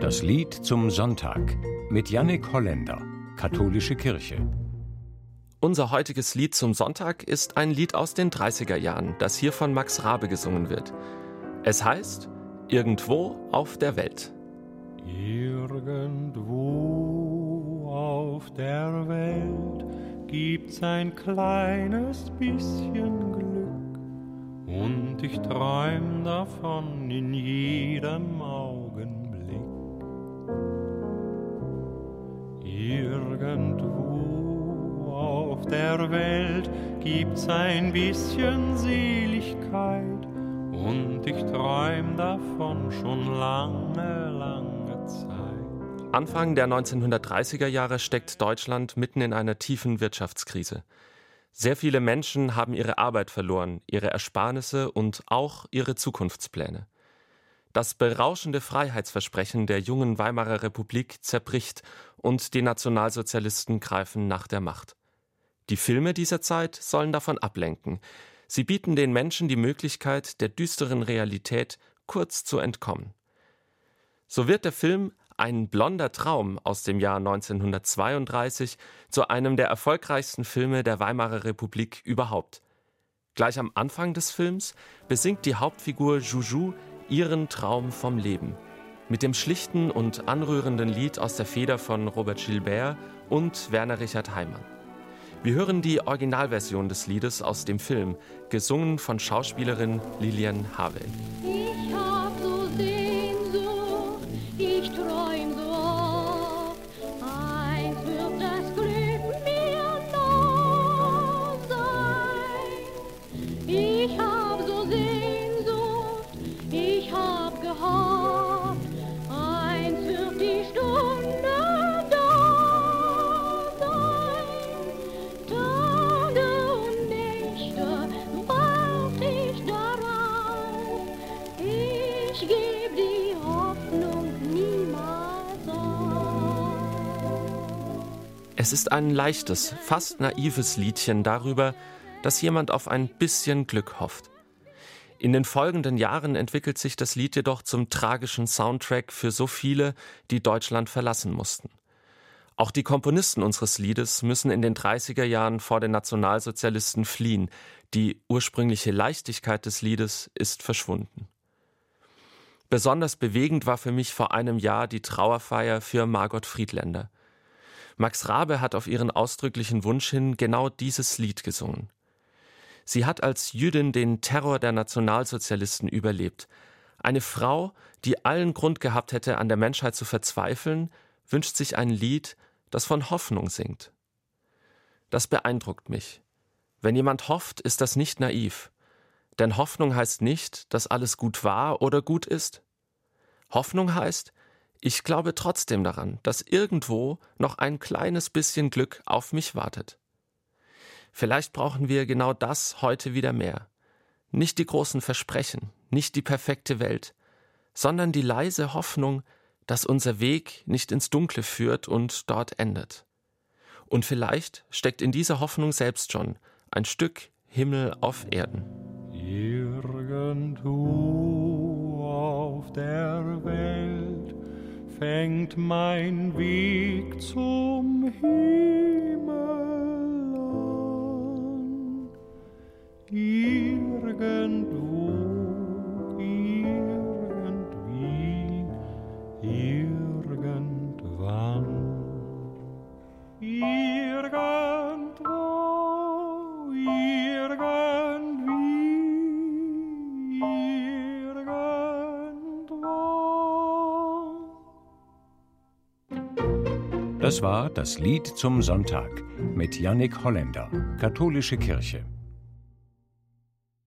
Das Lied zum Sonntag mit Jannik Holländer, Katholische Kirche. Unser heutiges Lied zum Sonntag ist ein Lied aus den 30er Jahren, das hier von Max Raabe gesungen wird. Es heißt Irgendwo auf der Welt. Irgendwo auf der Welt gibt's ein kleines bisschen Glück und ich träum davon in jedem Augenblick. Irgendwo auf der Welt gibt's ein bisschen Seligkeit und ich träum davon schon lange, lange Zeit. Anfang der 1930er Jahre steckt Deutschland mitten in einer tiefen Wirtschaftskrise. Sehr viele Menschen haben ihre Arbeit verloren, ihre Ersparnisse und auch ihre Zukunftspläne. Das berauschende Freiheitsversprechen der jungen Weimarer Republik zerbricht und die Nationalsozialisten greifen nach der Macht. Die Filme dieser Zeit sollen davon ablenken. Sie bieten den Menschen die Möglichkeit, der düsteren Realität kurz zu entkommen. So wird der Film Ein blonder Traum aus dem Jahr 1932 zu einem der erfolgreichsten Filme der Weimarer Republik überhaupt. Gleich am Anfang des Films besingt die Hauptfigur Juju ihren Traum vom Leben. Mit dem schlichten und anrührenden Lied aus der Feder von Robert Gilbert und Werner Richard Heimann. Wir hören die Originalversion des Liedes aus dem Film, gesungen von Schauspielerin Lilian Havel. Ich hab so Sehnsucht, ich träum so oft, einst wird das Glück mir nah sein. Ich hab so Sehnsucht, ich hab gehofft, einst wird die Stunde da sein. Tage und Nächte wacht ich darauf, ich geb die Hoffnung niemals auf. Es ist ein leichtes, fast naives Liedchen darüber, dass jemand auf ein bisschen Glück hofft. In den folgenden Jahren entwickelt sich das Lied jedoch zum tragischen Soundtrack für so viele, die Deutschland verlassen mussten. Auch die Komponisten unseres Liedes müssen in den 30er Jahren vor den Nationalsozialisten fliehen. Die ursprüngliche Leichtigkeit des Liedes ist verschwunden. Besonders bewegend war für mich vor einem Jahr die Trauerfeier für Margot Friedländer. Max Raabe hat auf ihren ausdrücklichen Wunsch hin genau dieses Lied gesungen. Sie hat als Jüdin den Terror der Nationalsozialisten überlebt. Eine Frau, die allen Grund gehabt hätte, an der Menschheit zu verzweifeln, wünscht sich ein Lied, das von Hoffnung singt. Das beeindruckt mich. Wenn jemand hofft, ist das nicht naiv. Denn Hoffnung heißt nicht, dass alles gut war oder gut ist. Hoffnung heißt, ich glaube trotzdem daran, dass irgendwo noch ein kleines bisschen Glück auf mich wartet. Vielleicht brauchen wir genau das heute wieder mehr. Nicht die großen Versprechen, nicht die perfekte Welt, sondern die leise Hoffnung, dass unser Weg nicht ins Dunkle führt und dort endet. Und vielleicht steckt in dieser Hoffnung selbst schon ein Stück Himmel auf Erden. Irgendwo auf der Welt fängt mein Weg zum Himmel an. Irgendwo, irgendwie, irgendwann. Irgendwo, irgendwie, irgendwann. Das war das Lied zum Sonntag mit Jannik Holländer, Katholische Kirche.